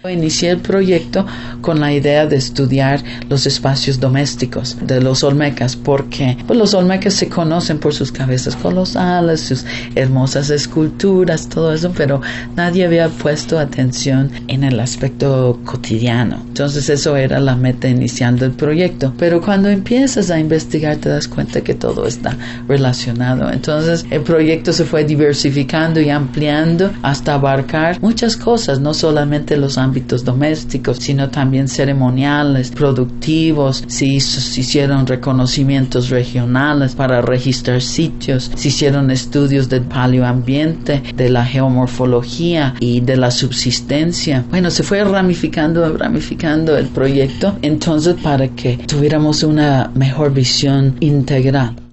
Inicié el proyecto con la idea de estudiar los espacios domésticos de los olmecas, porque pues, los olmecas se conocen por sus cabezas colosales, sus hermosas esculturas, todo eso, pero nadie había puesto atención en el aspecto cotidiano. Entonces eso era la meta inicial del proyecto. Pero cuando empiezas a investigar te das cuenta que todo está relacionado. Entonces el proyecto se fue diversificando y ampliando hasta abarcar muchas cosas, no solamente los ámbitos domésticos, sino también ceremoniales, productivos. Se hicieron reconocimientos regionales para registrar sitios, se hicieron estudios del paleoambiente, de la geomorfología y de la subsistencia. Bueno, se fue ramificando el proyecto, entonces para que tuviéramos una mejor visión integral.